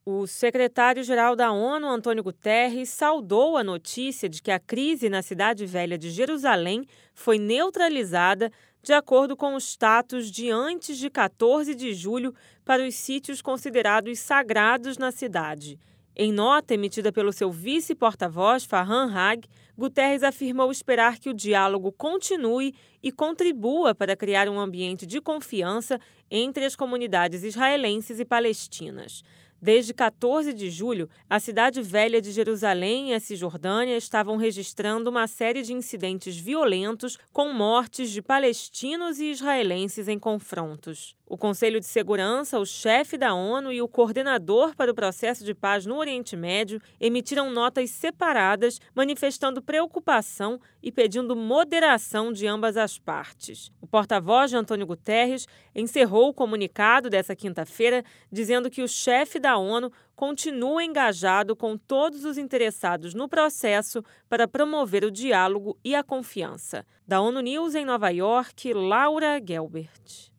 O secretário-geral da ONU, Antônio Guterres, saudou a notícia de que a crise na Cidade Velha de Jerusalém foi neutralizada de acordo com o status de antes de 14 de julho para os sítios considerados sagrados na cidade. Em nota emitida pelo seu vice-porta-voz, Farhan Haq, Guterres afirmou esperar que o diálogo continue e contribua para criar um ambiente de confiança entre as comunidades israelenses e palestinas. Desde 14 de julho, a Cidade Velha de Jerusalém e a Cisjordânia estavam registrando uma série de incidentes violentos com mortes de palestinos e israelenses em confrontos. O Conselho de Segurança, o chefe da ONU e o coordenador para o processo de paz no Oriente Médio emitiram notas separadas, manifestando preocupação e pedindo moderação de ambas as partes. O porta-voz de Antônio Guterres encerrou o comunicado dessa quinta-feira, dizendo que o chefe da ONU continua engajado com todos os interessados no processo para promover o diálogo e a confiança. Da ONU News em Nova York, Laura Gelbert.